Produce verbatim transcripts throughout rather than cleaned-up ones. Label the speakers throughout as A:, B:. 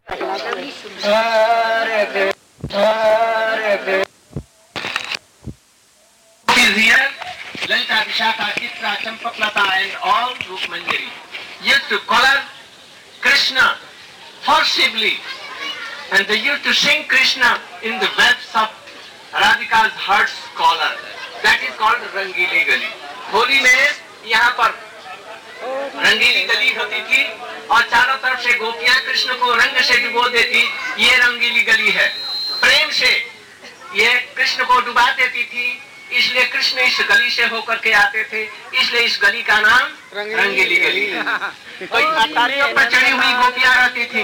A: Here, Lalita, Vishaka, Chitra, Champaklata and all Rukmanjari used to color Krishna forcibly, and they used to sing Krishna in the webs of Radhika's heart's collar. That is called Rangili Gali. Holi में यहाँ पर रंगीली गली होती थी और चारों तरफ से गोपियां कृष्ण को रंग से डुबो देती। ये रंगीली गली है। प्रेम से ये कृष्ण को डुबा देती थी, इसलिए कृष्ण इस गली से होकर के आते थे, इसलिए इस गली का नाम रंगीली गली। कोई अटारियों पर चढ़ी हुई गोपियां रहती थी,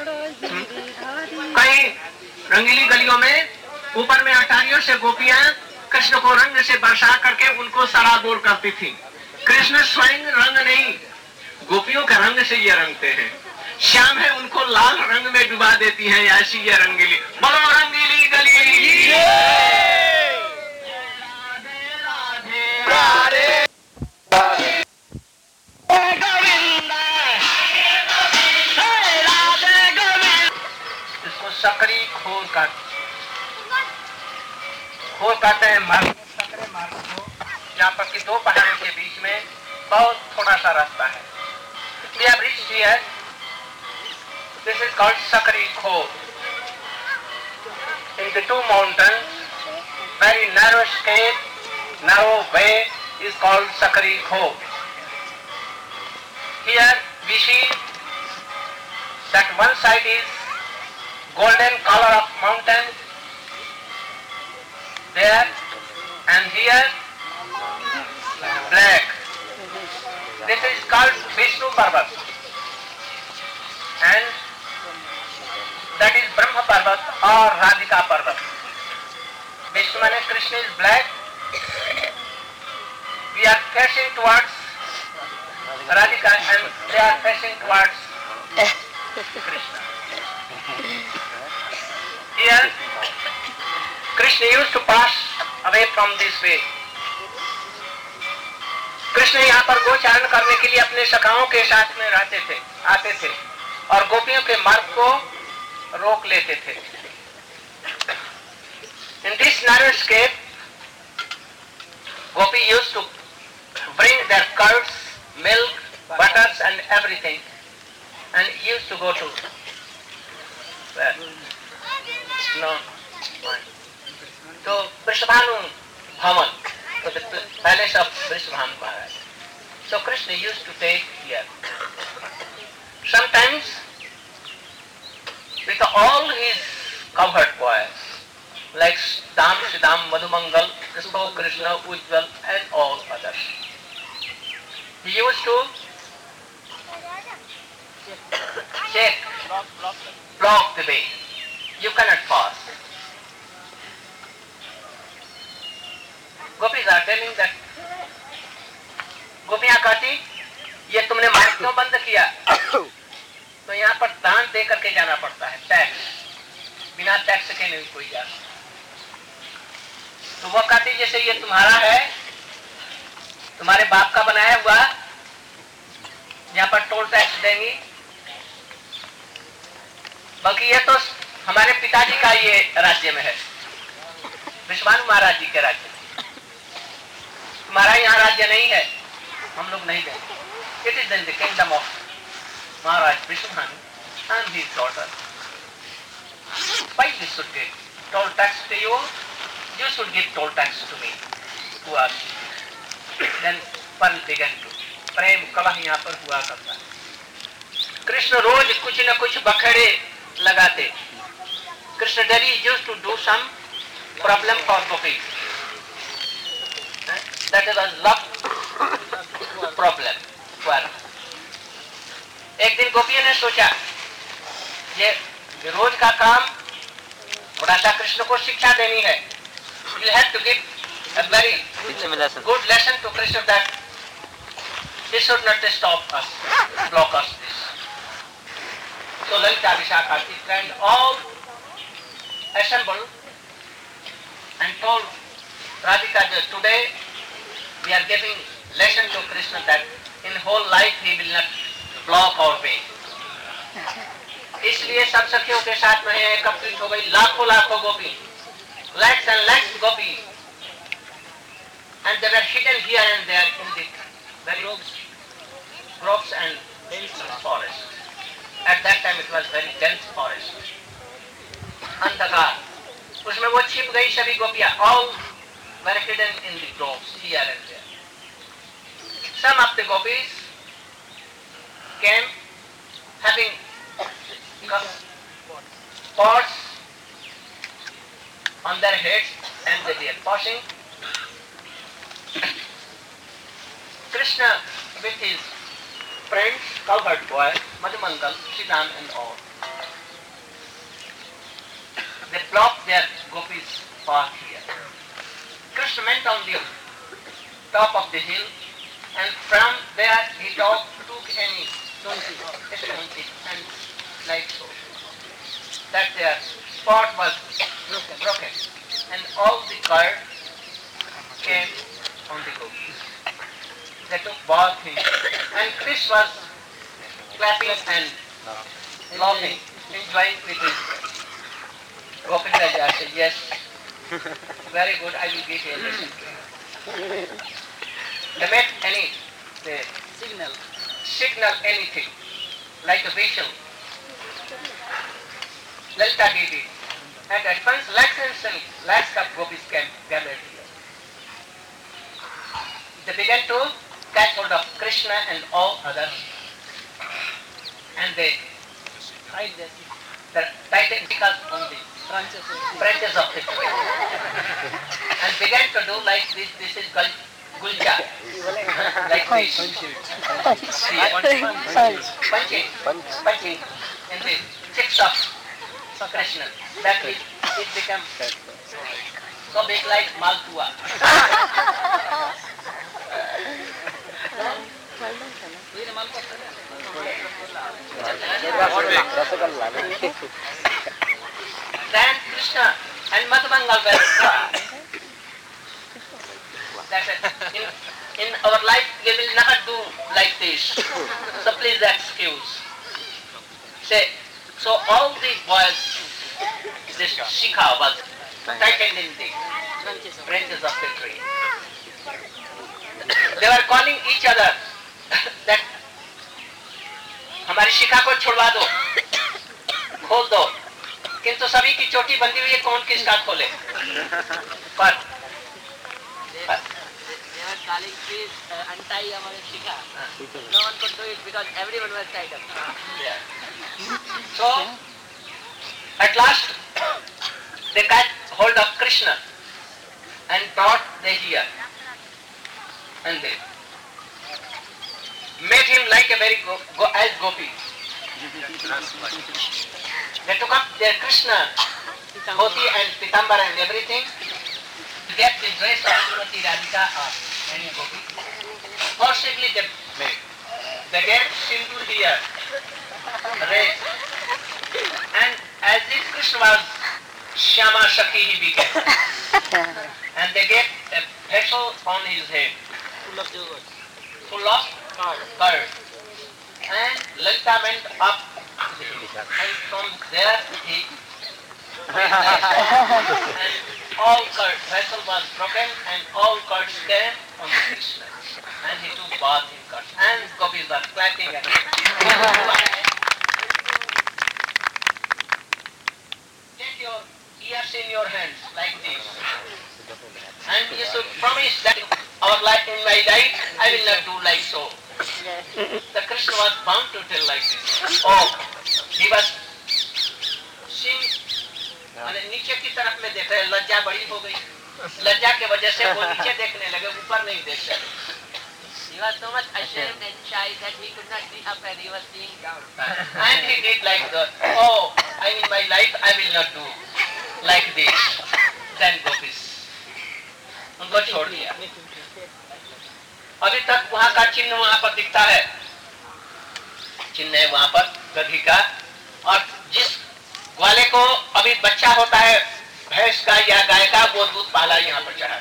A: कई रंगीली गलियों में ऊपर में अटारियों से गोपियां कृष्ण को रंग से बरसा करके उनको सराबोर करती थी। कृष्ण स्वयं रंग नहीं, गोपियों के रंग से ये रंगते हैं। श्याम है उनको लाल रंग में डुबा देती हैं, ऐसी ये रंगीली। बोलो रंगीली गली। इसको सकरी खोर का खोर कहते हैं। मार्ग सकरे मार्ग को यहाँ पर कि दो पहाड़ों के बीच में बहुत थोड़ा सा रास्ता है। We have reached here. This is called Sakari Khor. In the two mountains, very narrow escape, narrow way is called Sakari Khor. Here we see that one side is golden color of mountain there, and here black. This is called Vishnu Parvat, and that is Brahma Parvat or Radhika Parvat. Vishnu mane Krishna is black. We are facing towards Radhika and they are facing towards Krishna. Here Krishna used to pass away from this way. Krishna यहाँ पर गोचारण करने के लिए अपने सखाओं के साथ में रहते थे, आते थे और गोपियों के मार्ग को रोक लेते थे। In this narrow escape, Gopi used to bring their curds, milk, butters and everything, and used to go to where? No, to Vrishabhanu Bhavan, to the palace of Vrishabhanu Maharaj. So Krishna used to take here. Sometimes with all his cowherd boys, like Dam, Siddham, Madhumangal, Krishna, Krishna, Ujjwal and all others, he used to check, block the way. You cannot pass. Gopis are telling that, गोपियां कहती ये तुमने मार्ग क्यों बंद किया? तो यहाँ पर दान दे करके जाना पड़ता है, टैक्स। बिना टैक्स के नहीं कोई जा। तो वो कहती जैसे ये तुम्हारा है, तुम्हारे बाप का बनाया हुआ, यहाँ पर टोल टैक्स देंगी, बल्कि ये तो हमारे पिताजी का ये राज्य में है, विश्वानु महाराज जी के राज्य में। तुम्हारा यहाँ राज्य नहीं है, हम लोग नहीं देंगे। It is in the kingdom of Maharaj Vishwanu and his daughter. Why you should give toll tax to you? You should give toll tax to me. Who are you? Then Pearl began to प्रेम कलह यहाँ पर हुआ करता। कृष्ण रोज कुछ न कुछ बखेड़े लगाते। Krishna daily used to do some problem for Gopi. That is a love problem. एक दिन गोपियों ने सोचा ये रोज का काम थोड़ा सा कृष्ण को शिक्षा देनी है। You have to give a very good lesson to Krishna that he should not stop us, block us this. So Lalita, Vishaka, Chitra and all assembled and told Radhika that today we are giving lesson to Krishna that in whole life he will not block our way. इस इसलिए सब सखियों के साथ में एकत्रित हो गई लाखों लाखों गोपी, lakhs and lakhs gopis, and they were hidden here and there in the very groves and dense forest. At that time it was very dense forest. अंधकार, उसमें वो छिप गई सभी गोपियां. All were hidden in the groves here and there. Some of the gopis came having pots on their heads and they were washing. Krishna with his friends, cowherd boy, Madhumangal, Sridham and all, they blocked their gopis' path here. Krishna went on the top of the hill and from there he took, took any donkey and like so, that their spot was broken and all the curd came on the gopis. They took bath in and Krishna was clapping and laughing, enjoying with his Gopinaji. I said, yes, very good, I will give you a lesson. They made any they signal, signal anything, like a whistle. Lalita did it. And at once lakhs and lakhs of gopis came gathered here. They began to catch hold of Krishna and all others. And they tied their tentacles on the branches of the tree. And began to do like this. This is gul- gulja. Like this. Punching. Punching in the cheeks of Krishna. That it, it became so big like Malpua. Then Krishna and Madhumangal were that in, in our life we will never do like this. So please excuse. Say, so all the boys, this shikha was tightened in the branches of the tree. They were calling each other that हमारी शिखा को छुड़वा दो, खोल दो, किंतु सभी की चोटी बंधी हुई है, कौन किसका खोले? पर they were calling please uh, untie हमारी शिखा. No one could do it because everyone was tied up. Yeah. So at last they got hold of Krishna and brought the here and they made him like a very go, go, as gopi. They took up their Krishna, dhoti and pitambar and everything, to get the dress of Srimati Radhika or any gopi. Forcibly they made. They gave sindur here, red, and as if Krishna was Shyama Shakhi he became. And they gave a vessel on his head, full of yogurt, full of curd. And Lalita went up the hill. And from there he and all curd, vessel was broken and all curds came on the Krishna. And he took bath in curd. And gopis were clapping and take your ears in your hands like this. And you should promise that our life, in my life, I will not do like so. The Krishna was bound to tell like this. Oh, he was seeing, मैंने नीचे की तरफ में देख रहे, लज्जा बड़ी हो गई. लज्जा के वजह से वो नीचे देखने लगे, ऊपर नहीं देख सके. He was so much ashamed and shy that he could not see up and he was seeing down. And he did like the, oh, I in my life I will not do like this. Then gopis. उनको छोड़ दिया. अभी तक वहाँ का चिन्ह वहाँ पर दिखता है. चिन्ह है वहाँ पर गधी का. और जिस ग्वाले को अभी बच्चा होता है भैंस का या गाय का, वो दूध पाला यहाँ पर चढ़ा.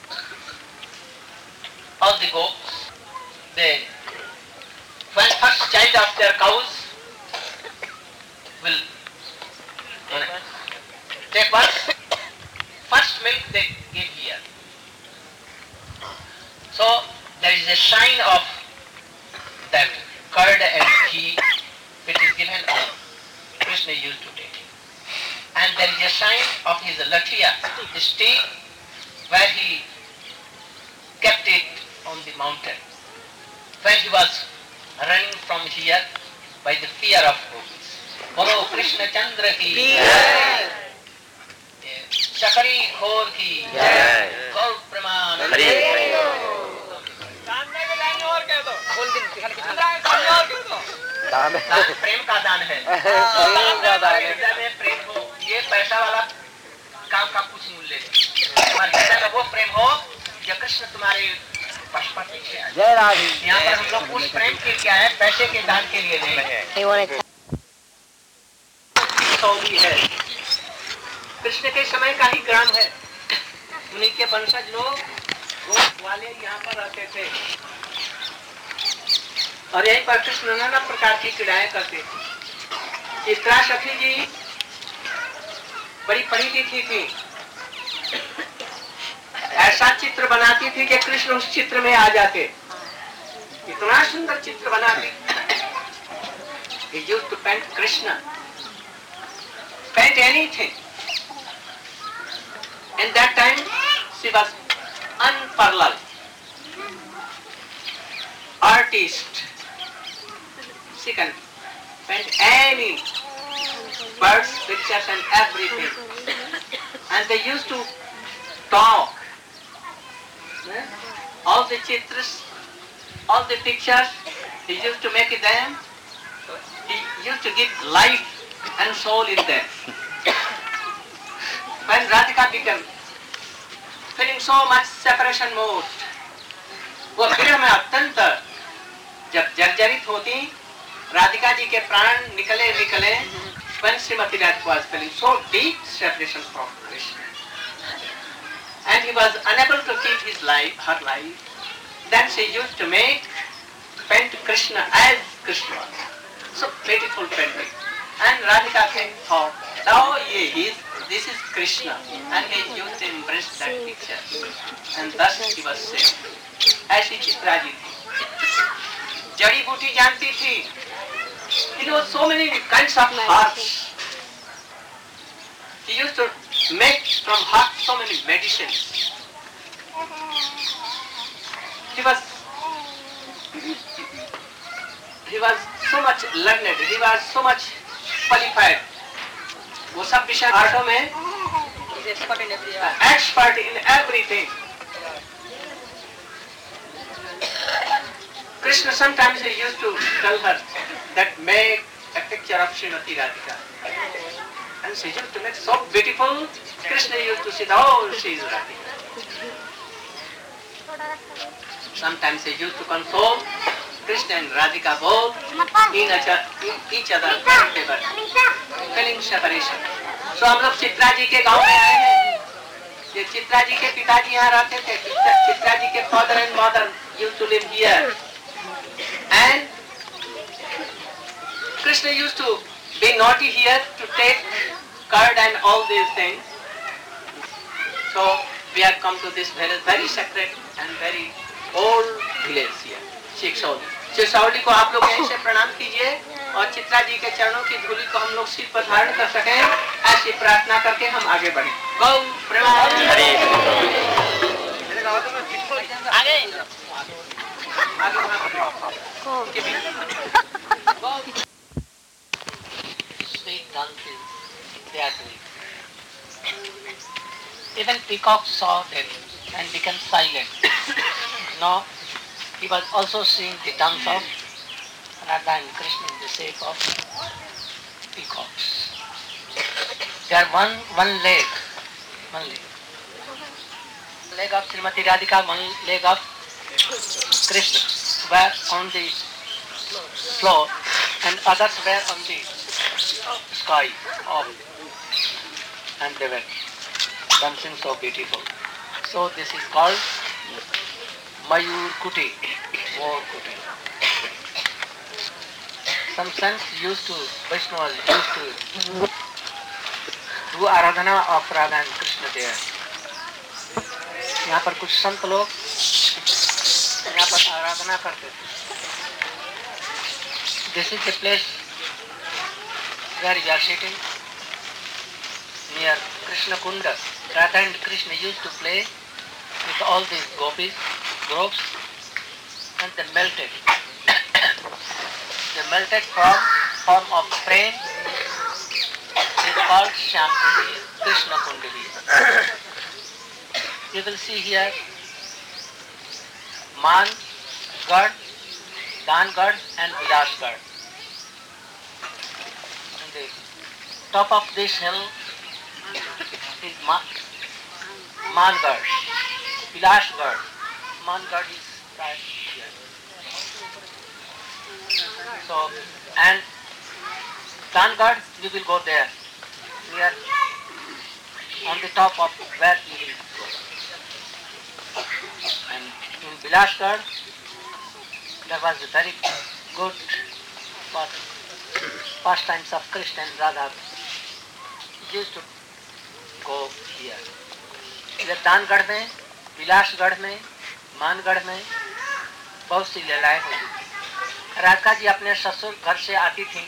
A: All the goats, they when first child of their cows will That was first milk they give here. So there is a sign of that curd and ghee which is given on Krishna used to take. And there is a sign of his lathia, his stick, where he kept it on the mountain. When he was running from here by the fear of gopis. Bolo Krishna Chandra ki jai, Shakari Khor ki jai, Gaur Praman दान प्रेम का दान है। प्रेम हो, ये पैसा वाला काम का कुछ मूल्य नहीं। तुम्हारे हृदय में वो प्रेम हो जो कृष्ण तुम्हारे पशुपति के आए। जय राधे। यहाँ पर हम लोग उस प्रेम के लिए आए, पैसे के दान के लिए नहीं है। सौदी है, कृष्ण के समय का ही ग्राम है। उन्हीं के वंशज लोग गोप वाले यहाँ पर रहते थे और यहीं पर कृष्ण नाना प्रकार की क्रीड़ाएं करते थे। चित्रा सखी जी बड़ी पढ़ी लिखी थी, ऐसा चित्र बनाती थी कि कृष्ण उस चित्र में आ जाते। इतना सुंदर चित्र बनाती। He used to paint Krishna, paint anything. In that time, she was unparalleled artist. She can paint any birds, pictures and everything. And they used to talk. All the chitras, all the pictures, he used to make them, he used to give life and soul in them. When Radhika became feeling so much separation mood, वो विरह में अत्यंत जब जर्जरित होती, राधिका जी के प्राण निकले निकले, when Srimati Radhika was feeling so deep separation from Krishna, and he was unable to keep his life, her life, then she used to make paint Krishna as Krishna, so beautiful painting, and Radhika thought, now he is, this is Krishna, and he used to embrace that picture, and thus he was saved. ऐसी चित्रा जी थी, जड़ी बूटी जानती थी, he knows so many kinds of herbs. He used to make from herbs so many medicines. He was he was so much learned, he was so much qualified. वो सब विषय आर्टों में expert in everything. Krishna sometimes he used to tell her that make a picture of Srimati Radhika. And she used to make so beautiful. Krishna used to say, oh, she is Radhika. Sometimes he used to console Krishna and Radhika both in each other favor, feeling separation. So हम लोग चित्रा जी के गांव में आए हैं। ये चित्रा जी के पिताजी यहाँ रहते थे। चित्रा जी के father and mother used to live here. And Krishna used to be naughty here to take curd and all these things. So we have come to this very, very sacred and very old village here, Shikshauli. शिक्षावली को आप लोग यहीं से प्रणाम कीजिए और चित्रा जी के चरणों की धूलि को हम लोग सिर पर धारण कर सकें, ऐसी प्रार्थना करके हम आगे बढ़ें। गौ प्रेमानंद आगे sweet dances they are doing. Even peacock saw them and became silent. No. He was also seeing the dance of Radha and Krishna in the shape of peacocks. They are one one leg, one leg. Leg of Srimati Radhika, one leg of Krishna were on the floor and others were on the sky up, and they were dancing so beautiful. So this is called Mayur Kuti, War Kuti. Some saints used to, Vaishnavas used to do do Aradhana of Radha and Krishna there. यहाँ पर कुछ संत लोग यहाँ पर आराधना करते थे. This is the place where we are sitting near Krishna Kunda. Radha and Krishna used to play with all these gopis, groups, and they melted. They melted from form of prem. It is called Shyam Kundi, Krishna Kundali. You will see here Man God, Dan God, and Vilas God. On the top of this hill is Ma- Man God, Vilas God. Man God is right here. So, and Dan God, we will go there. We are on the top of where we will go. And in Bilashgarh, there was a very good pastimes of Krishna and Radha. He used to go here. इधर दानगढ़ में, बिलासगढ़ में, मानगढ़ में बहुत सी लीलाएं होती थी. राधिका जी अपने ससुर घर से आती थी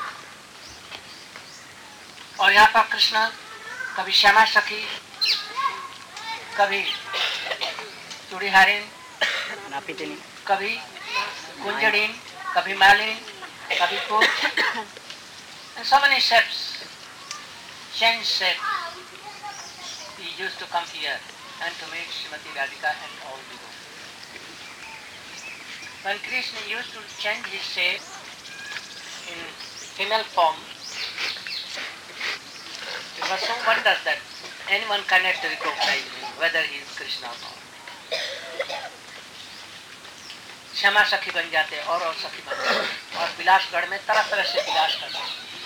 A: और यहाँ पर कृष्ण कभी श्यामा सखी, कभी चूड़ीहारिन, कभी कुंजड़ीन, कभी मालिन, कभी कुछ, and so many shapes, change shape. He used to come here and to meet Srimati Radhika and all the group. When Krishna used to change his shape in female form, it was so wondrous that anyone cannot recognize him, whether he is Krishna or not. Shyama सखी बन जाते और और सखी बन जाते और बिलासगढ़ में तरह तरह से बिलास करते.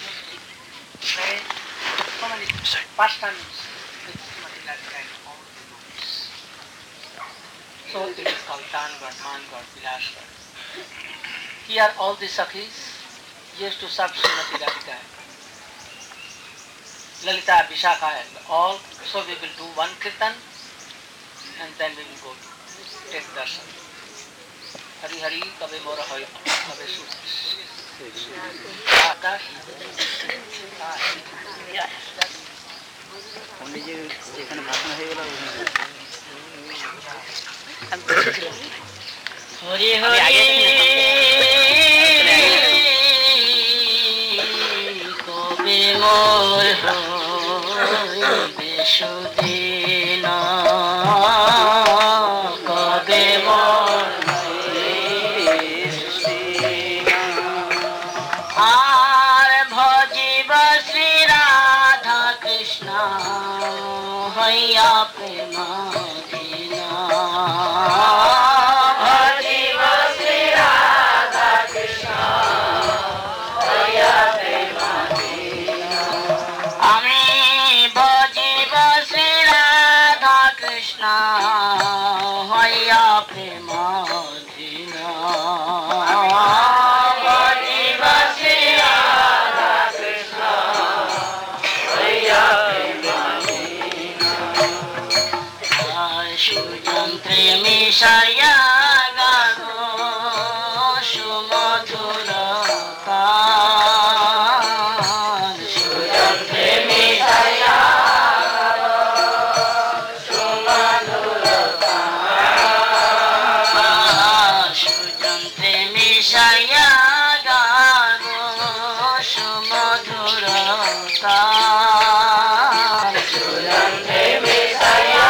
A: So many pastimes with Srimati Radhika and all the groups. So it is called Dangad, Mangad, Bilasgad. Here all the sakhis used to serve Srimati Radhika, Lalita, Vishakha and all. So we will do one kirtan and then we will go to take darshan. Hari Hari, Kabe Mora Hoy, Kabe Sush. Akash.
B: पंडित जी যেখানে ভাষণ হয়ে গেল
A: হরি হরি কবে মোর হইবে সুদিন কবে মোর আর ভজিব শ্রী রাধা কৃষ্ণ হইয়া প্রেমাধীনা ভজিব শ্রী রাধা কৃষ্ণ হইয়া প্রেমাধীনা আমি ভজিব শ্রী রাধা কৃষ্ণ হইয়া প্রেমাধীনা ভজিব শ্রী রাধা কৃষ্ণ হইয়া সুযন্ত্রে মিশাইয়া গানো সুমধুর গান সুযন্ত্রে মিশাইয়া সুমধুর গান সুযন্ত্রে মিশাইয়া গানো সুমধুর গান সুযন্ত্রে মিশাইয়া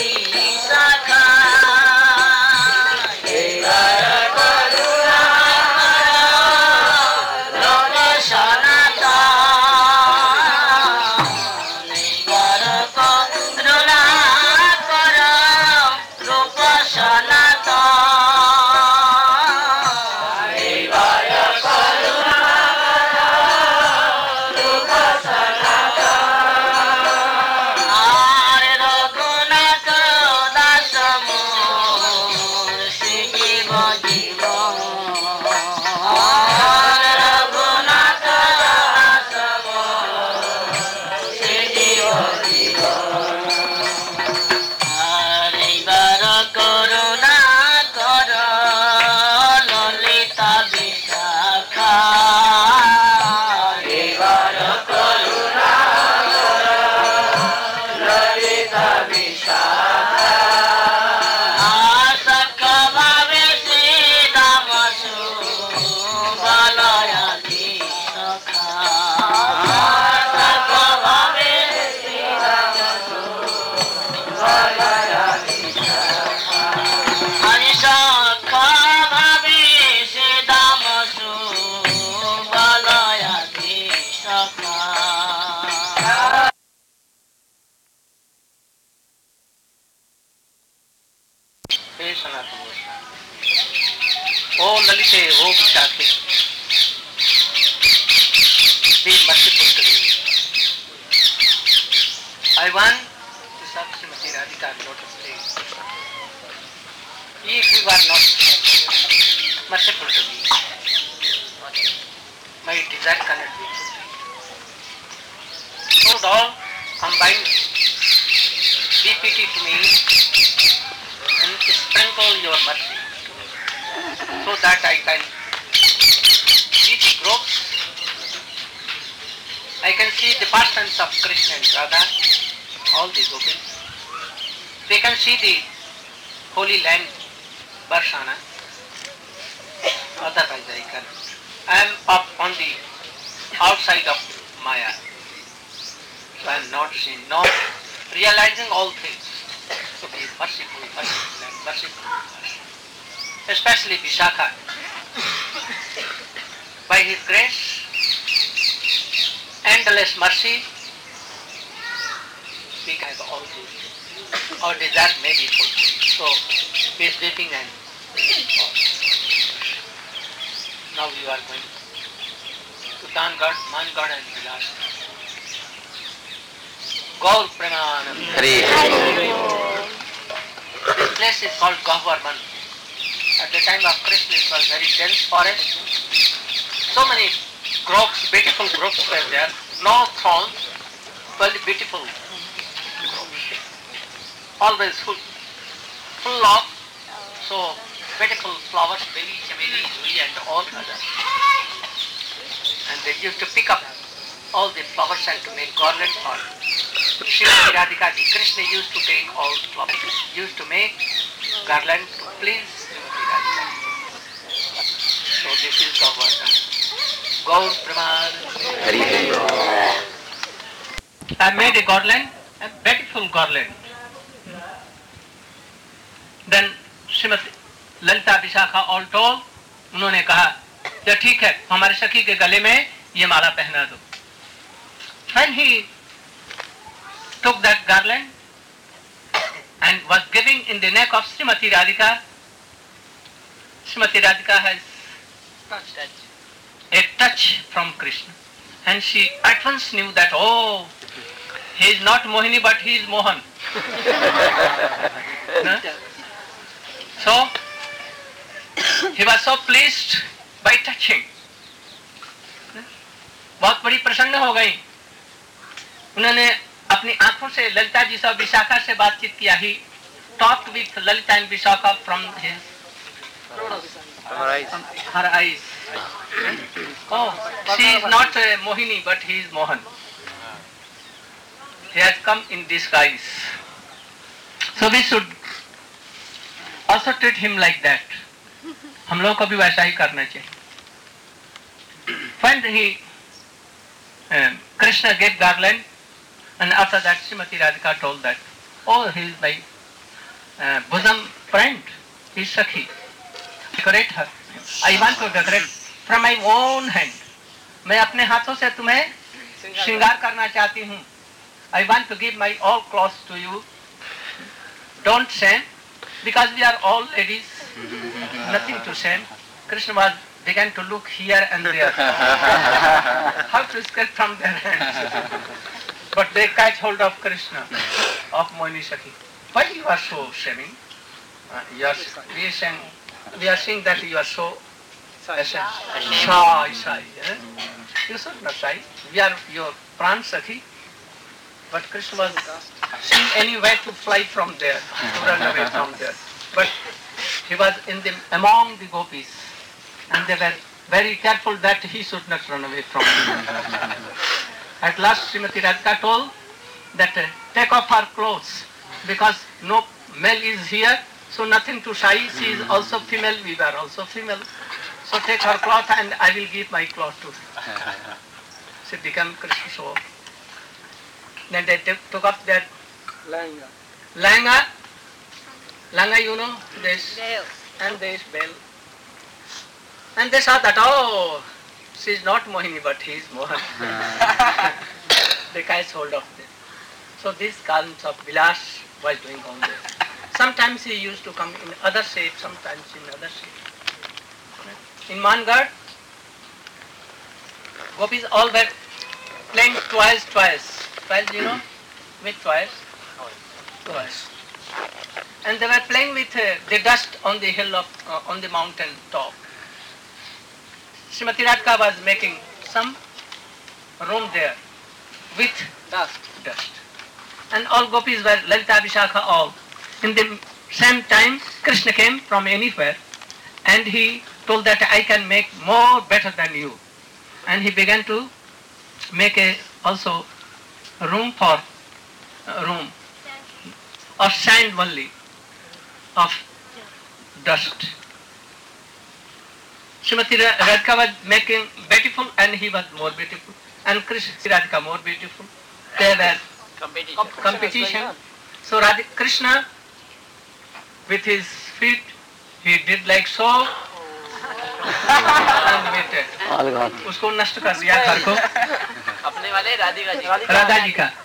A: Oh Lalite, oh Vishakhe, be merciful to me. I want to serve Srimati Radhika lotus feet. If you are not merciful to me, my desire cannot be fulfilled. So all combine, be pity to me and sprinkle your mercy so that I can see the groups. I can see the persons of Krishna and Radha, all the gopis. They can see the holy land, Barshana. Otherwise I can. I am up on the outside of Maya. So I am not seeing, not realizing all things. So be merciful, merciful and merciful. Especially Vishakha. By his grace, endless mercy, we can have all this. Our desire may be fulfilled. So, be sleeping and now you are going to Tangad, Mangad and Vilas. Gaur Premanam. This place is called Gahvarman. At the time of Krishna it was very dense forest. So many groups, beautiful groups were there. No thorns, but beautiful groups. Always full, full of so beautiful flowers, beli, chameli, juli and all others. And they used to pick up all the flowers and to make garland for Srimati Radhika ji. Krishna used to take all flowers, used to make garland to please Srimati Radhika ji. So this is Gavardhan. Gaur Praman. I made a garland, a beautiful garland. Then Srimati Lalita Vishakha all told, उन्होंने कहा कि ठीक है हमारे सखी के गले में ये माला पहना दो. When he took that garland and was giving in the neck of Srimati Radhika, Srimati Radhika has touched a touch from Krishna, and she at once knew that oh, he is not Mohini but he is Mohan. No? So he was so pleased by touching. बहुत बड़ी प्रसन्न हो गई. उन्होंने अपनी आंखों से ललिता जी से विशाखा से बातचीत किया. He talked with Lalita and Vishakha from his
B: Her eyes.
A: her eyes. Oh, she is not a Mohini but he is Mohan. He has come in disguise. So we should also treat him like that. हम लोगों को भी वैसा ही करना चाहिए. When he uh, Krishna gave garland, and after that Srimati Radhika told that, oh, he is my uh, bosom friend, his Sakhi. Decorate her. I want to decorate from my own hand. मैं अपने हाथों से तुम्हें श्रृंगार करना चाहती हूँ. I want to give my all clothes to you. Don't shame, because we are all ladies. Nothing to shame. Krishna was began to look here and there. How to escape from their hands? But they catch hold of Krishna, of Mohini Sakhi. Why you are so shaming? Uh, you are, we, are saying, we are saying that you are so uh, shy, shy. Eh? You should not shy. We are your pran Sakhi. But Krishna was seeing any way to fly from there, to run away from there. But he was in the, among the gopis, and they were very careful that he should not run away from them. At last Srimati Radhika told that uh, take off her clothes, because no male is here, so nothing to shy. She is also female, we were also female. So take her cloth and I will give my cloth to her. She became Krishna so. Then they t- took up their langa. Langa, langa, you know, this, and this bell. And they saw that, oh, she is not Mohini, but he is Mohan. They catch hold of them. So these kinds of Vilas was doing on there. Sometimes he used to come in other shape, sometimes in other shape. In Mangad, gopis all were playing twice, twice. Twice, you know, with twice? Twice. And they were playing with uh, the dust on the hill of, uh, on the mountain top. Srimati Radhika was making some room there with dust. dust. And all gopis were Lalita, Vishakha, all. In the same time, Krishna came from anywhere and he told that I can make more better than you. And he began to make a also room for uh, room of sand only, of dust. Srimati Radhika was making beautiful and he was more beautiful, and Krishna Radhika more beautiful. They were competition. competition. So Radhika, Krishna with his feet he did like so and waited. उसको नष्ट कर दिया घर को. अपने वाले राधिका जी राधा जी का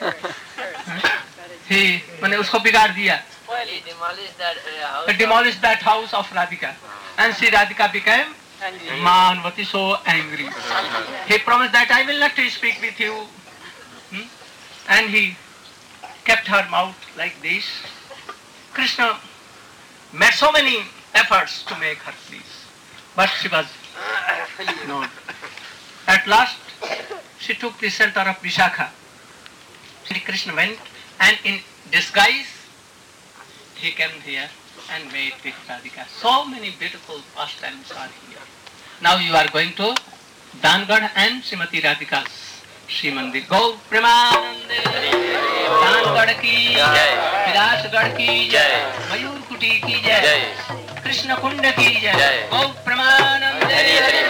A: he मैंने उसको बिगाड़ दिया. He demolished that uh, house. Demolished that house of Radhika, and Sri Radhika became Manvati, so angry. He promised that I will not speak with you, hmm? And he kept her mouth like this. Krishna made so many efforts to make her please, but she was ignored. At last, she took the shelter of Vishakha. Sri Krishna went, and in disguise, he came here and made with Radhika. So many beautiful pastimes are here. Now you are going to Dangad and Srimati Radhika's Shri Mandir. Go Premanande, Dangad ki jai, Vilasgad ki jai, Mayur Kuti ki jai, Krishna Kunda ki jai. Go Premanande.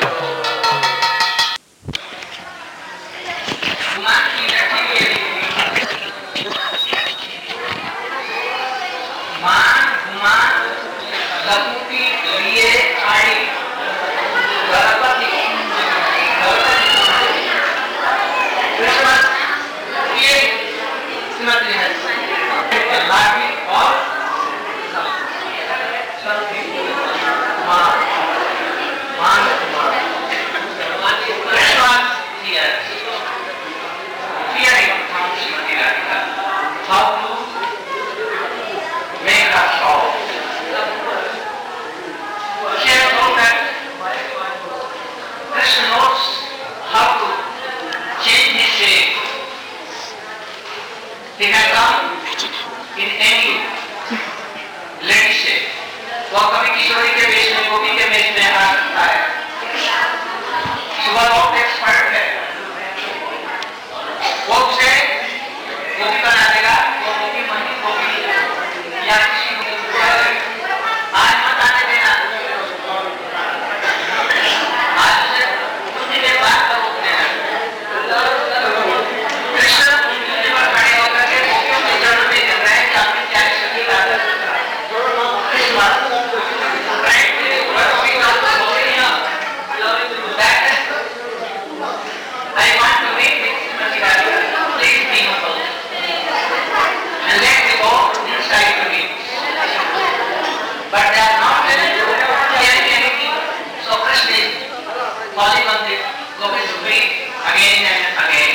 A: Again and again.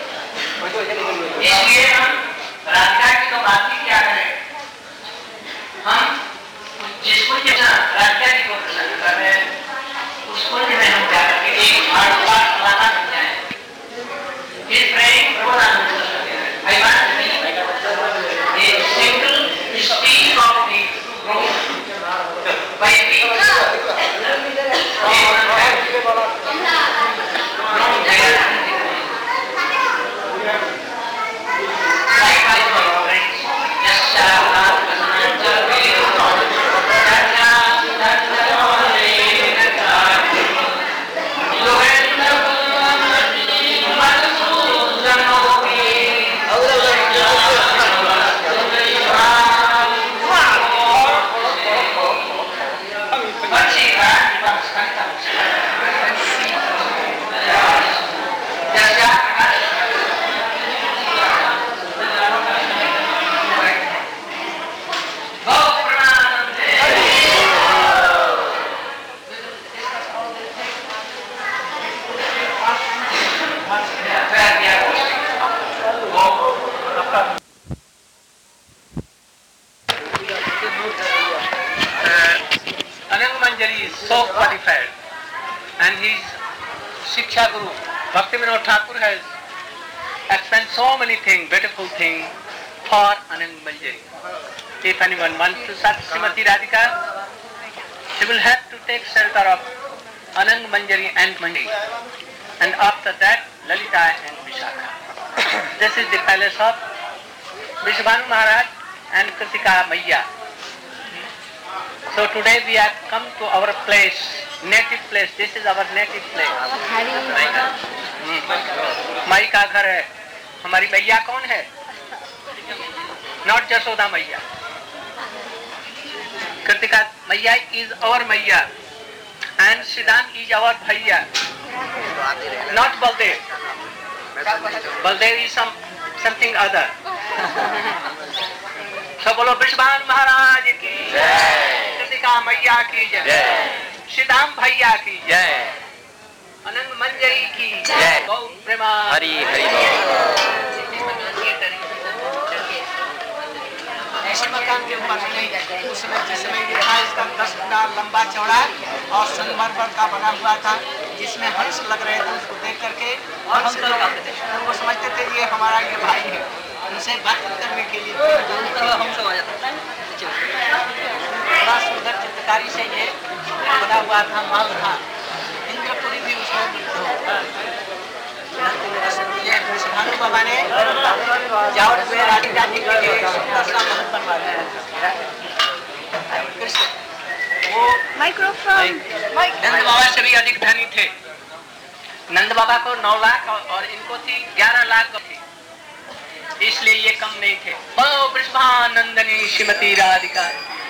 A: इसलिए हम राधिका की तो बात ही क्या करें, हम जिसको जितना राधिका जी को प्रसन्न कर रहे हैं उसको में हम क्या करके एक बार बार फलाना बन जाए। His praying Prabhupada I want to be a single speak of the road by being likewise my friends, just so qualified, and his Shiksha Guru Bhakti Vinod Thakur has explained so many things, beautiful things for Anand Manjari. If anyone wants to search Srimati Radhika, he will have to take shelter of Anand Manjari and Manjari, and after that Lalita and Vishakha. This is the palace of Vishwabhanu Maharaj and Kritika Maiya. So today we have come to our place, native place. This is our native place. माई का घर है. हमारी मैया कौन है? Not Jashoda मैया. Kritika मैया is our मैया, and Siddhant is our भैया. Not Baldev. Baldev is some something other. So बोलो विश्वभानु महाराज की जय, कृतिका मैया की जय, श्रीदाम भैया की जय, अनंत मंजरी की जय, गौ प्रेमा हरि हरि ऐसे मकान के ऊपर नहीं जाते। उस समय जिस समय ये था इसका दस फुट लंबा चौड़ा और संगमरमर का बना हुआ था, जिसमें हंस लग रहे थे। उसको देख करके और हम वो समझते थे ये हमारा ये भाई है, उनसे बातचीत करने के लिए हम सब आ जाते। बड़ा सुंदर चित्रकारी से ये बना हुआ था, माल था। इंद्रपुरी भी उसमें विश्वभानु बाबा ने जावट में राधिका जी के लिए सुंदर सा महल बनवाया है। वो माइक्रोफोन नंद बाबा से भी अधिक धनी थे। नंद बाबा को नौ लाख और इनको थी ग्यारह लाख थी, इसलिए ये कम नहीं थे। बोलो वृषभानंदनी श्रीमती राधिका।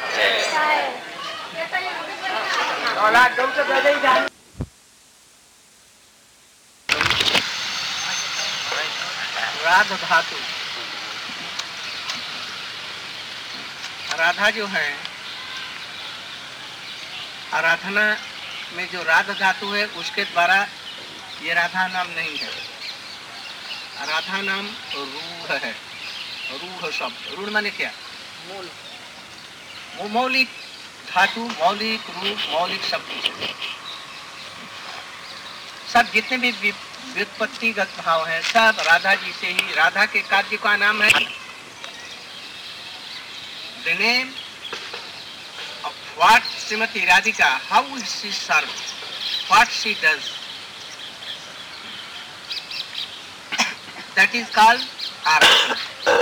A: राधा धातु, राधा जो है आराधना में जो राधा धातु है उसके द्वारा ये राधा नाम नहीं है। राधा नाम रूढ़ है, रूढ़ शब्द। रूढ़ माने क्या? मूल, मौलिक धातु, मौलिक रूप, मौलिक शब्द। सब जितने भी व्युत्पत्तिगत भाव है सब राधा जी से ही। राधा के कार्य का नाम है the name of what Shrimati Radhika, how she serve, what she does, that is called aradhana.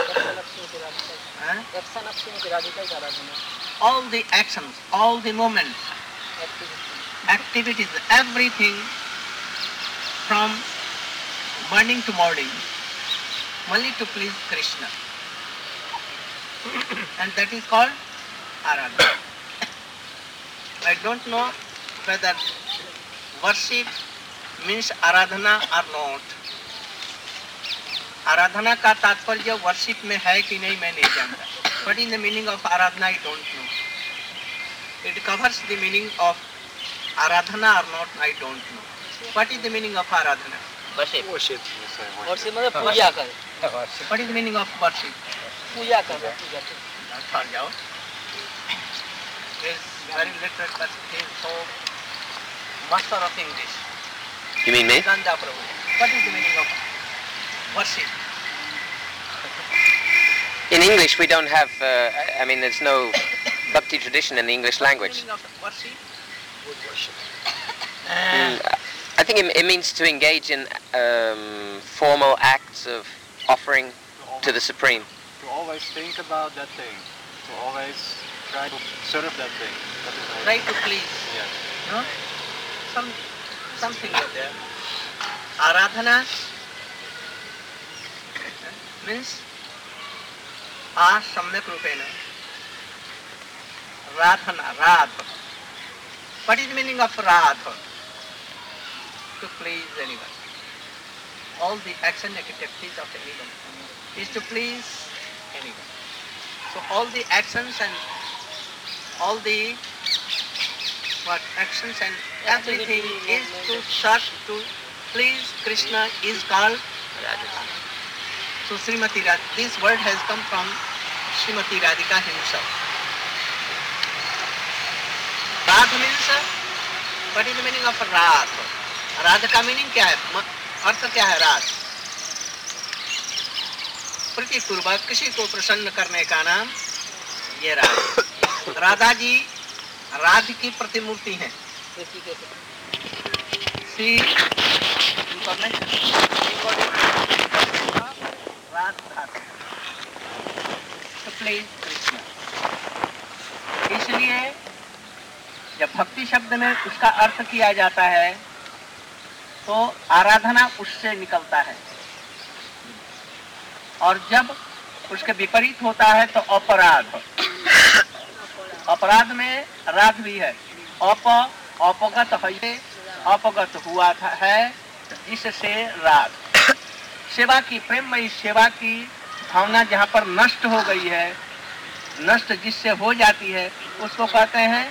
A: Action of Srimati Radhika is aradhana. All the actions, all the moments, activities, everything from morning to morning, only to please Krishna, and that is called aradhana. I don't know whether worship means aradhana or not. आराधना का तात्पर्य worship में है कि नहीं मैं नहीं जानता। What is the meaning of Aradhana? I don't know. It covers the meaning of Aradhana or not, I don't know. What is the meaning of Aradhana?
C: worship.
B: Worship.
C: Worship मतलब पूजा कर.
A: What is the meaning of worship?
C: पूजा कर. पूजा.
A: थक जाओ. He is very literate, but he is so master of English.
B: You mean me?
A: Ganda Prabhu. What is the meaning of worship?
B: In English, we don't have. Uh, I mean, there's no bhakti tradition in the English language.
A: Meaning of worship?
C: Good worship.
B: Mm, I think it, it means to engage in um, formal acts of offering to the Supreme.
D: To always think about that thing. To always try to serve that thing. That is
A: Try to please.
D: Yes.
A: No? Some, something like that. Aradhana means a samyak rupena. Radhana, radha. What is the meaning of radha? To please anyone. All the action activities of anyone is to please anyone. So all the actions and all the what actions and everything is to search to please Krishna is called Radha. So Srimati Radhika, this word has come from Srimati Radhika himself. Radha means, what is the meaning of Radha? Radha का meaning क्या है? अर्थ क्या है राध? प्रतिपूर्वक किसी को प्रसन्न करने का नाम ये राधा. राधा जी राध की प्रतिमूर्ति हैं. सी इंफॉर्मेशन राध धातु तो प्लीज कृष्ण. इसलिए जब भक्ति शब्द में उसका अर्थ किया जाता है तो आराधना उससे निकलता है, और जब उसके विपरीत होता है तो अपराध. अपराध में राध भी है. अप अपगत है, अपगत हुआ था है जिससे राध. सेवा की प्रेममयी सेवा की भावना जहाँ पर नष्ट हो गई है, नष्ट जिससे हो जाती है उसको कहते हैं.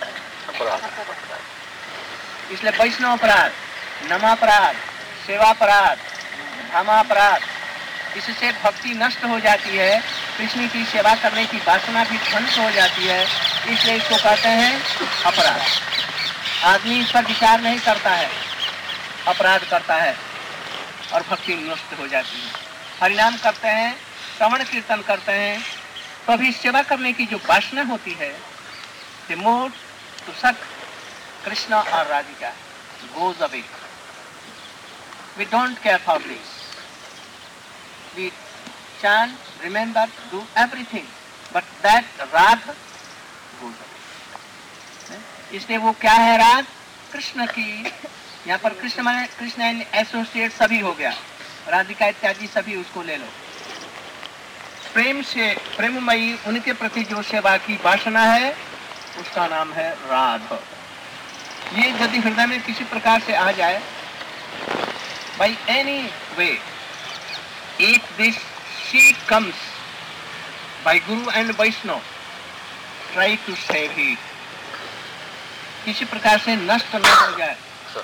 A: इसलिए वैष्णव अपराध, नमापराध, सेवापराध, धामापराध, इससे भक्ति नष्ट हो जाती है. कृष्ण की सेवा करने की वासना भी ध्वंस हो जाती है. इसलिए इसको कहते हैं अपराध. आदमी इस पर विचार नहीं करता है, अपराध करता है और भक्ति नष्ट हो जाती है. हरिनाम करते हैं, श्रवण कीर्तन करते हैं, तो अभी सेवा करने की जो वासना होती है, the mood to serve Krishna or Radhika goes away. We don't care for this. We chant, remember, do everything, but that Radha goes away. इसलिए वो क्या है राध? कृष्ण की. यहाँ पर कृष्ण माने कृष्ण एंड एसोसिएट सभी हो गया, राधिका इत्यादि सभी उसको ले लो. प्रेम से प्रेममयी उनके प्रति जो सेवा की वासना है उसका नाम है राध. ये यदि हृदय में किसी प्रकार से आ जाए, by any way, if this seed comes by Guru and Vaishnava, try to save it. किसी प्रकार से नष्ट न हो जाए.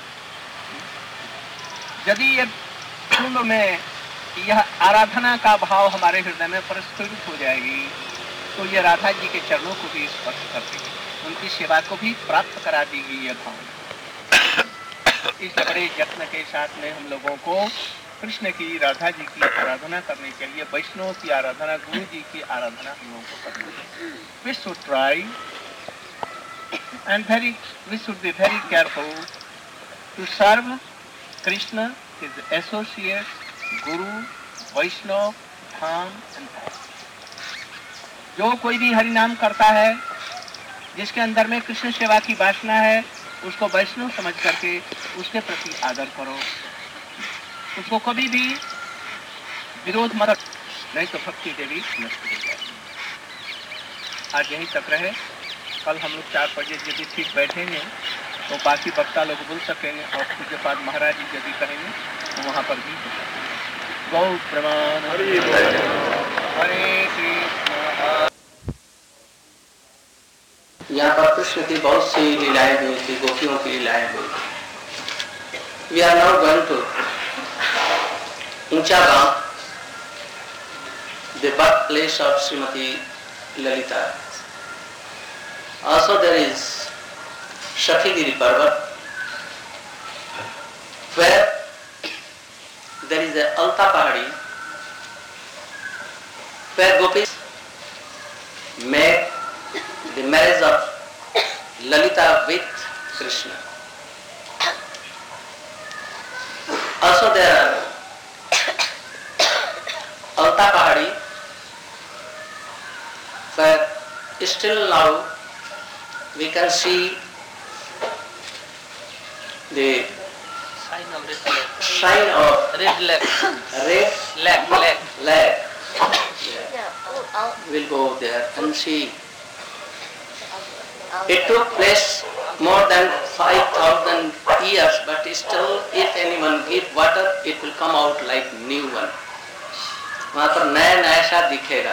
A: यदि ये कुंभ में यह आराधना का भाव हमारे हृदय में प्रस्फुटित हो जाएगी तो ये राधा जी के चरणों को भी स्पर्श कर देगी, उनकी सेवा को भी प्राप्त करा देगी ये भावना. इस बड़े यत्न के साथ में हम लोगों को कृष्ण की, राधा जी की आराधना करनी चाहिए. वैष्णव की आराधना, गुरु जी की आराधना हम लोगों को करनी चाहिए. We should try and very we should be very careful to serve Krishna, his associates, Guru, Vaishnava, Dham and Dham. जो कोई भी हरि नाम करता है, जिसके अंदर में कृष्ण सेवा की वासना है, उसको वैष्णव समझ करके उसके प्रति आदर करो. उसको कभी भी विरोध मत, नहीं तो भक्ति देवी नष्ट हो जाएगी. आज यहीं तक रहे. कल हम लोग चार बजे यदि ठीक बैठेंगे तो बाकी वक्ता लोग बोल सकेंगे और पूज्यपाद महाराज जी यदि करेंगे तो वहाँ पर भी हो जाएगा. गौ प्रमाण. हरे कृष्ण.
E: यहाँ पर कृष्ण की बहुत सी लीलाएं हुई थी, गोपियों की लीलाएं हुई. We are not going to Unchagaon, the birthplace of Srimati Lalita. Also there is Shakhigiri Parvat, where there is a Alta Pahadi, where gopis made the marriage of Lalita with Krishna. Also there are Alta Pahadi, where still now we can see the
C: Sign of red leg.
E: sign of
C: Red leg.
E: red
C: Leg, leg.
E: leg. We'll go there and see. It took place more than five thousand years, but still if anyone give water, it will come out like new one. वहाँ पर नया नया सा दिखेगा.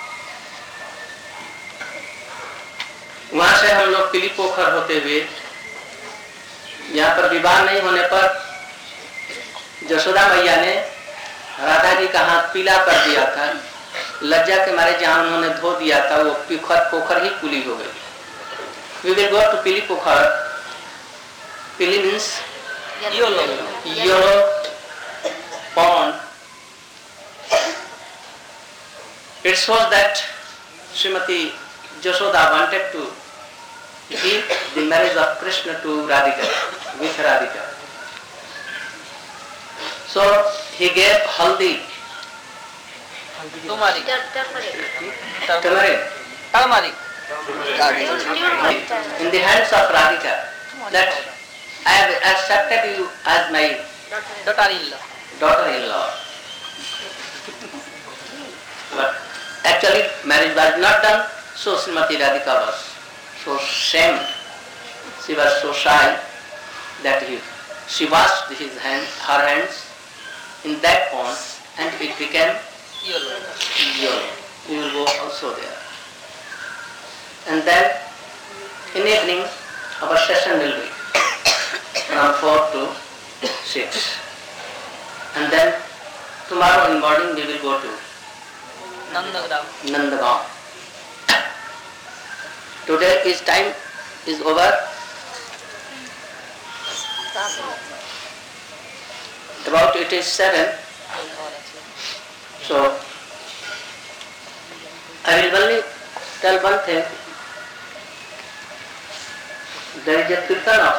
E: वहाँ से हम लोग पिली पोखर होते हुए यहाँ पर विवाह नहीं होने पर जशोदा मैया ने राधा जी का हाथ पीला कर दिया था. लज्जा के मारे जहाँ उन्होंने धो दिया था वो पोखर पोखर ही पुली हो गई. We will go to Pili Pokhar. Pili means
C: Yellow.
E: yellow pond. It shows that Srimati Jashoda wanted to give the marriage of Krishna to Radhika, with Radhika. So he gave haldi,
C: Turmeric.
E: turmeric,
C: Turmeric.
E: in the hands of Radhika, that I have accepted you as my
C: Daughter-in-law.
E: daughter-in-law. But actually marriage was not done, so Srimati Radhika was so shamed. She was so shy that he, she washed his hand, her hands in that pond and it became
C: Yellow.
E: yellow. We will go also there. And then in evening our session will be from four to six. And then tomorrow in morning we will go to
C: Nandagram.
E: Nandagaon. Today is time is over. About it is seven. So I will only tell one thing. There is a kirtan of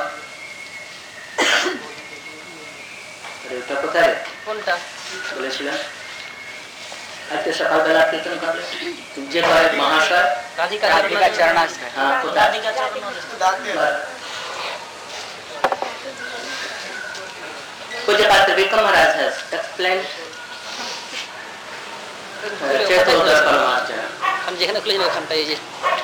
E: ওটা কোথায়
C: কোনটা?
E: বলেছিলাম আজকে সকালবেলা কীর্তন করলে যে করে মহাশয়
C: রাধিকা রাধিকা চরণাশ্রয়।
E: হ্যাঁ কোথায়
C: Radhika চরণাশ্রয়।
E: Pujapatra Vikram Maharaj has explained Chaitodar Paramarjana.
C: আমি যেখানে খুলেছি ওখানটায় এই যে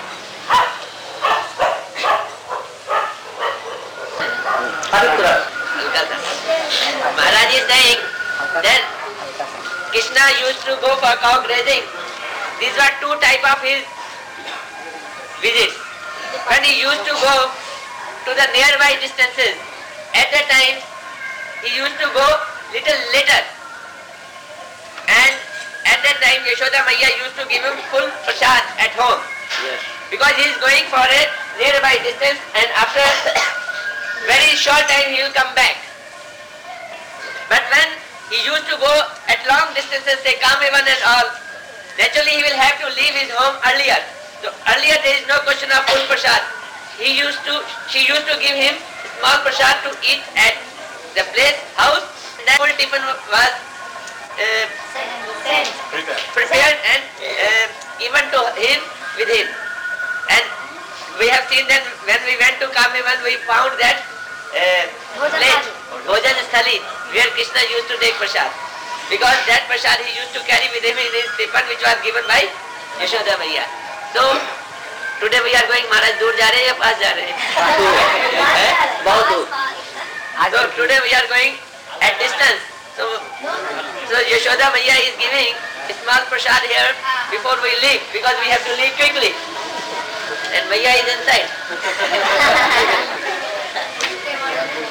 E: Haripura.
B: Maharaj is saying that Krishna used to go for cow grazing. These were two type of his visits. When he used to go to the nearby distances, at that time he used to go little later. And at that time Yashoda Maiya used to give him full prasad at home.
E: Yes.
B: Because he is going for a nearby distance and after very short time he will come back. But when he used to go at long distances, say Kamevan and all, naturally he will have to leave his home earlier. So earlier there is no question of full prasad. He used to, she used to give him small prasad to eat at the place, house, and that full tiffin was uh, prepared and uh, given to him with him. And we have seen that when we went to Kamevan, we found that uh, place, Bhojan Sthali, where Krishna used to take prasad. Because that prasad he used to carry with him in his tiffin which was given by Yashoda Maiya. So, today we are going, Maharaj, dur ja rahe ya paas ja rahe?
E: बहुत दूर.
B: So, today we are going at distance. So, so Yashoda Maiya is giving a small prasad here before we leave, because we have to leave quickly. And Maiya is inside.
E: और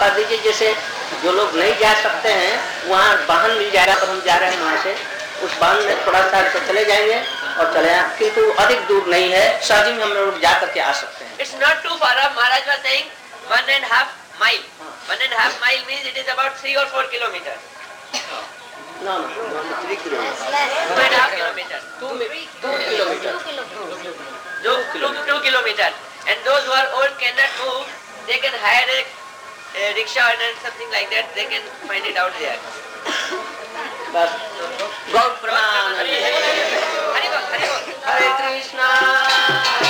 E: बता दीजिए, जैसे जो लोग नहीं जा सकते हैं वहाँ वाहन मिल जाएगा, पर हम जा रहे हैं वहाँ से, उस वाहन में थोड़ा सा तो चले जाएंगे और चले आए, किंतु अधिक दूर नहीं है, सहज ही हम लोग जा करके आ सकते हैं।
B: It's not too far off. Maharaj was saying one and half mile. One and half mile means it is about three or four kilometers.
E: No, no, no, three kilometers.
B: Two and a half kilometers.
E: Two, two kilometers.
B: Two, two, two kilometers. And those who are old cannot move, they can hire a, a rickshaw and something like that. They can find it out there.
E: बस गौ प्रणाम।
B: हरि बोल, हरि बोल।
E: हरे Krishna.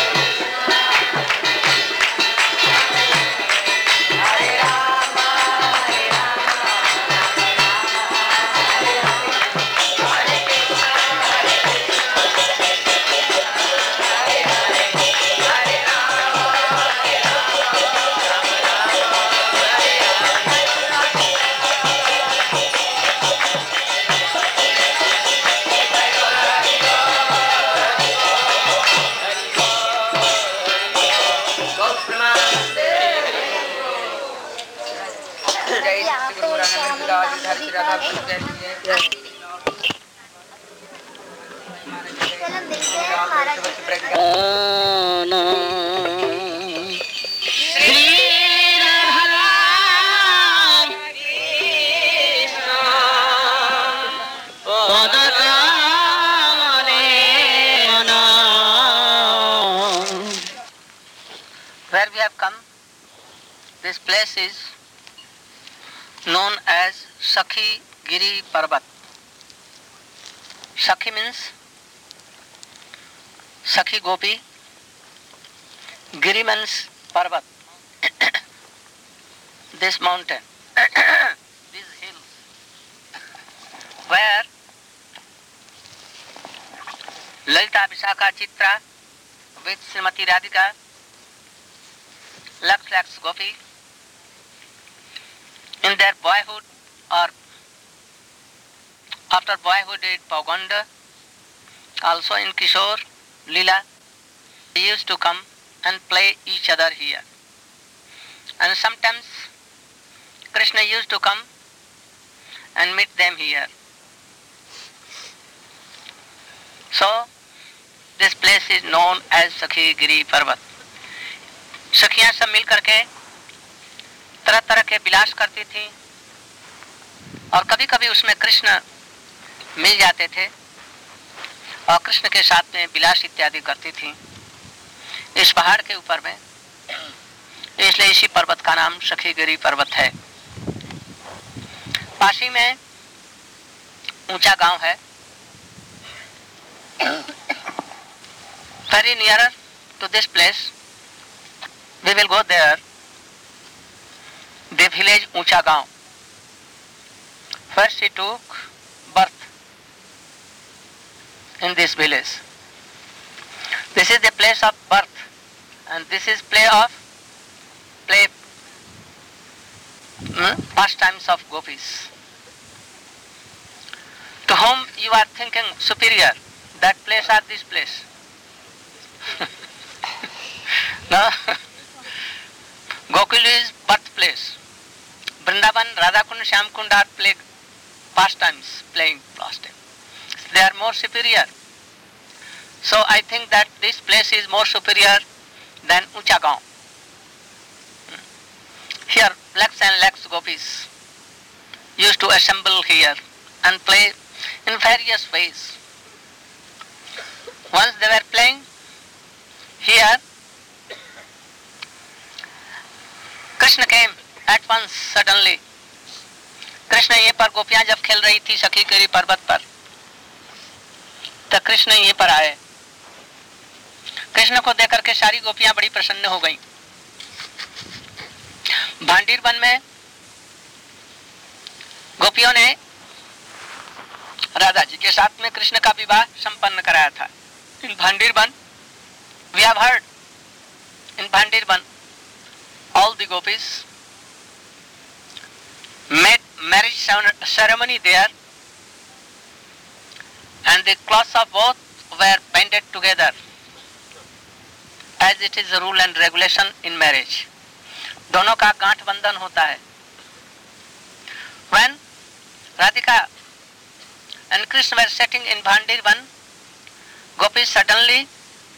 E: Where we have come, this place is known as Sakhi Giri Parvat. Sakhi means Sakhi Gopi, Giri means Parvat. This mountain, these hills, where Lalita Vishakha Chitra with Srimati Radhika, lakhs lakhs gopi, in their boyhood or after boyhood in Pauganda, also in Kishore, Leela, they used to come and play each other here. And sometimes Krishna used to come and meet them here. So, this place is known as Sakhi Giri Parvat. सखियां सब मिल करके तरह तरह के विलास करती थी और कभी कभी उसमें कृष्ण मिल जाते थे और कृष्ण के साथ में विलास इत्यादि करती थी इस पहाड़ के ऊपर में। इसलिए इसी पर्वत का नाम सखीगिरी पर्वत है। पासी में ऊंचा गांव है, very nearer to this place. We will go there. The village Uncha Gaon. First she took birth in this village. This is the place of birth, and this is play of play hmm, pastimes of gopis. To whom you are thinking superior, that place or this place? No. Gokul is birthplace. Vrindavan, Radhakund, Shyamkund are play pastimes, playing pastime. They are more superior. So I think that this place is more superior than Uncha Gaon. Here lakhs and lakhs gopis used to assemble here and play in various ways. Once they were playing here, Krishna came at once suddenly. Krishna ये पर गोपियां जब खेल रही थी सखी गिरी पर्वत पर, तो कृष्ण ये पर आए। कृष्ण को देखकर के सारी गोपियां बड़ी प्रसन्न हो गईं। भांडीर वन में गोपियों ने राधा जी के साथ में कृष्ण का विवाह संपन्न कराया था। In Bhandir Van, we have heard, in Bhandir Van all the gopis made marriage ceremony there, and the cloths of both were binded together as it is a rule and regulation in marriage. दोनों का गांठ बंधन होता है
F: When Radhika and Krishna were sitting in Bhandirvan, gopis suddenly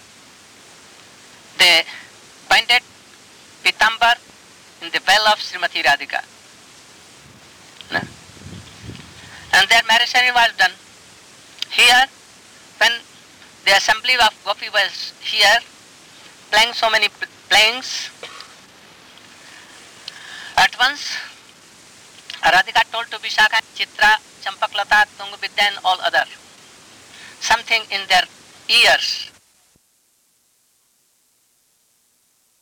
F: they binded Pitambar in the well of Srimati Radhika. No? And their marriage ceremony was done. Here, when the assembly of gopi was here, playing so many playings, at once Radhika told to Vishakha, Chitra, Champaklata, Tungavidya and all other, something in their ears.